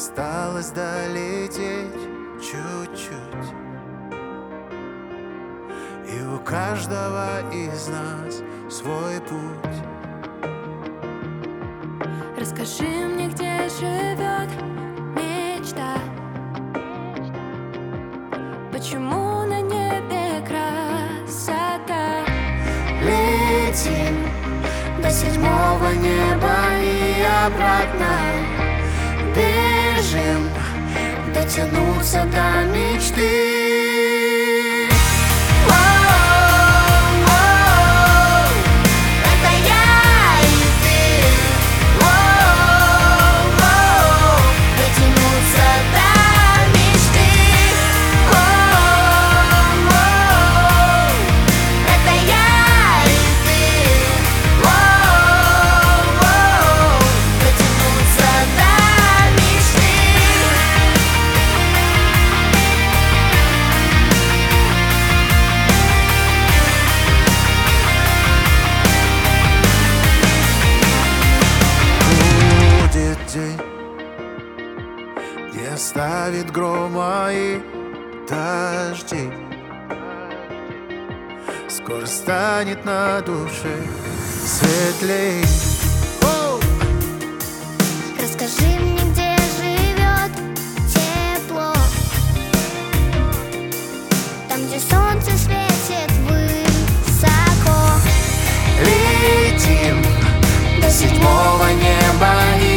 осталось долететь чуть-чуть, и у каждого из нас свой путь. Расскажи мне, где живет мечта, почему на небе красота. Летим до седьмого неба и обратно, бежим дотянуться до мечты. День не оставит грома и дождей, скоро станет на душе светлей. Расскажи мне, где живет тепло, там, где солнце светит высоко. Летим До седьмого неба и